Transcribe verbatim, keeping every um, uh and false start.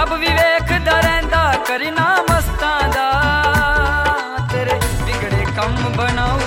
रब भी वेखदा रहिंदा करना मस्तां दा तेरे बिगड़े कम बनाऊ